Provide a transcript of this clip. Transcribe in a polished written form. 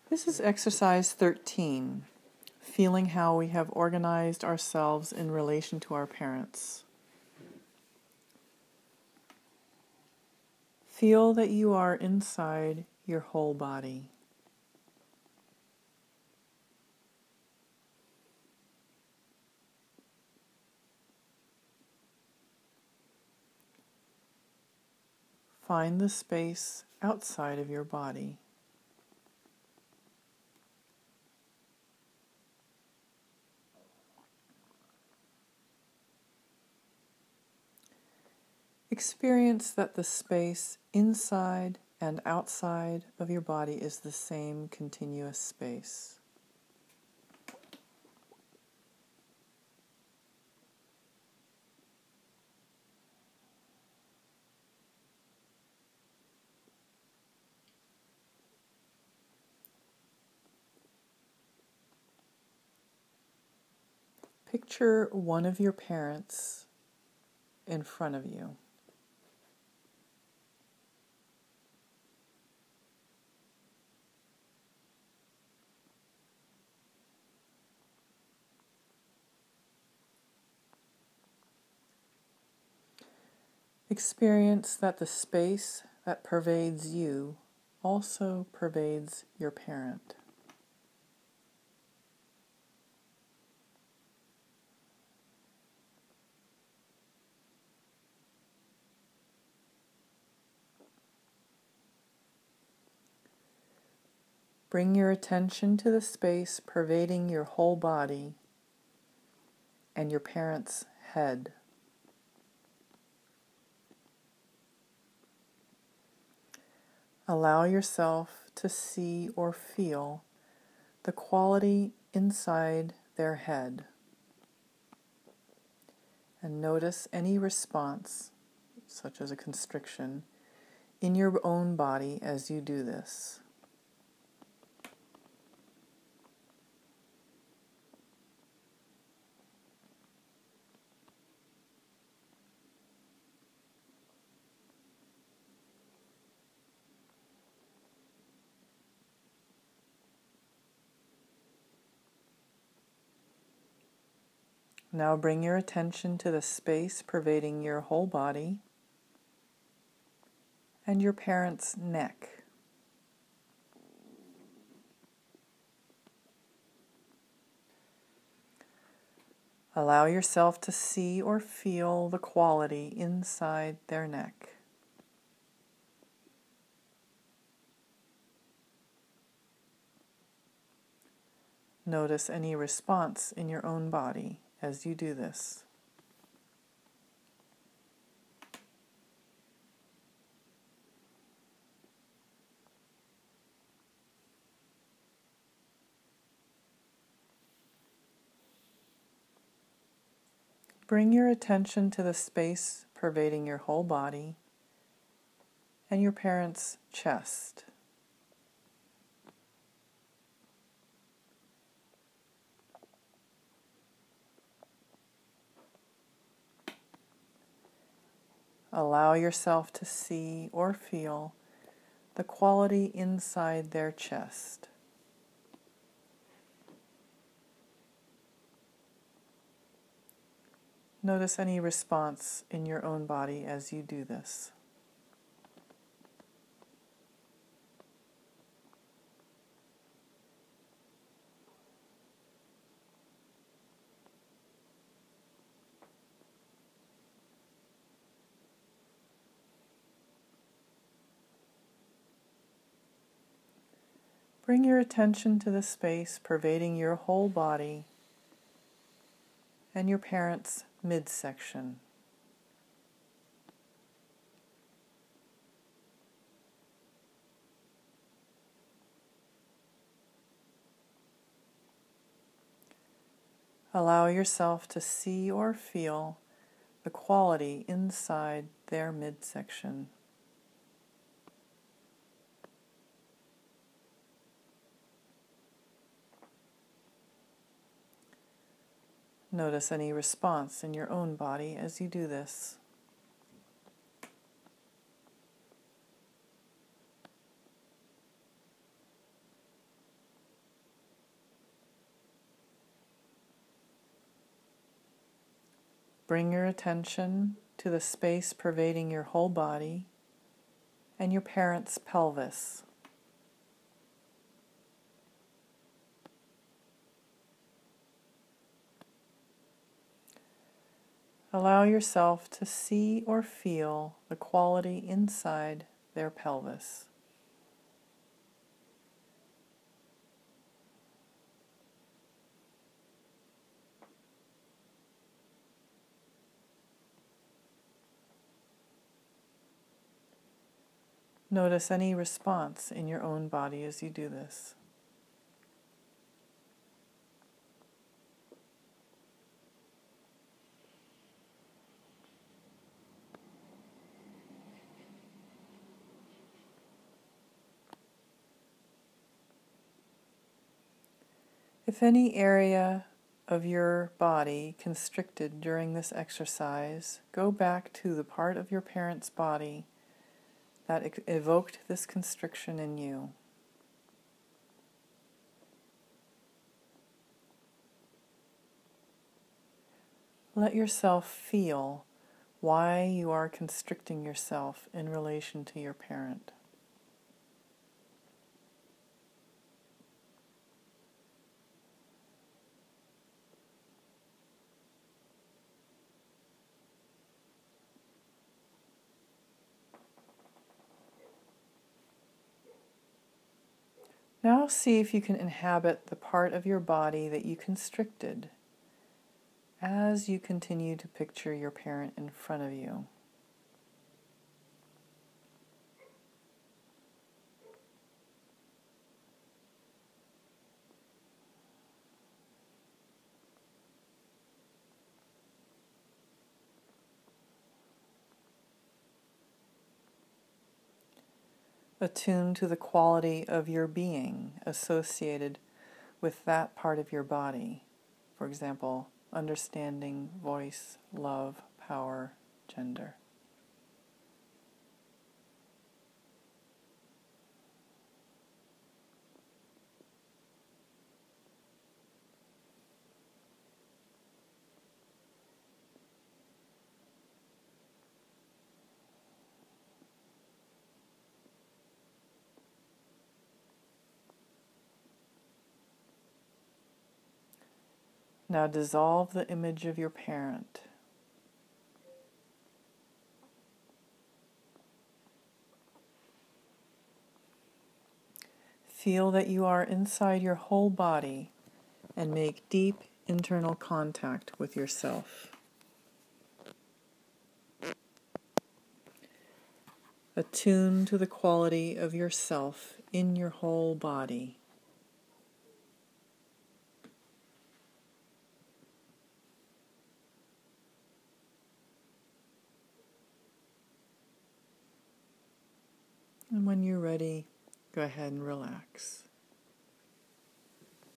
This is exercise 13, feeling how we have organized ourselves in relation to our parents. Feel that you are inside your whole body. Find the space outside of your body. Experience that the space inside and outside of your body is the same continuous space. Picture one of your parents in front of you. Experience that the space that pervades you also pervades your parent. Bring your attention to the space pervading your whole body and your parent's head. Allow yourself to see or feel the quality inside their head, and notice any response, such as a constriction, in your own body as you do this. Now bring your attention to the space pervading your whole body and your parent's neck. Allow yourself to see or feel the quality inside their neck. Notice any response in your own body as you do this. Bring your attention to the space pervading your whole body and your parent's chest. Allow yourself to see or feel the quality inside their chest. Notice any response in your own body as you do this. Bring your attention to the space pervading your whole body and your parent's midsection. Allow yourself to see or feel the quality inside their midsection. Notice any response in your own body as you do this. Bring your attention to the space pervading your whole body and your parents' pelvis. Allow yourself to see or feel the quality inside their pelvis. Notice any response in your own body as you do this. If any area of your body constricted during this exercise, go back to the part of your parent's body that evoked this constriction in you. Let yourself feel why you are constricting yourself in relation to your parent. Now see if you can inhabit the part of your body that you constricted as you continue to picture your parent in front of you. Attune to the quality of your being associated with that part of your body. For example, understanding, voice, love, power, gender. Now dissolve the image of your parent. Feel that you are inside your whole body and make deep internal contact with yourself. Attune to the quality of yourself in your whole body. And when you're ready, go ahead and relax.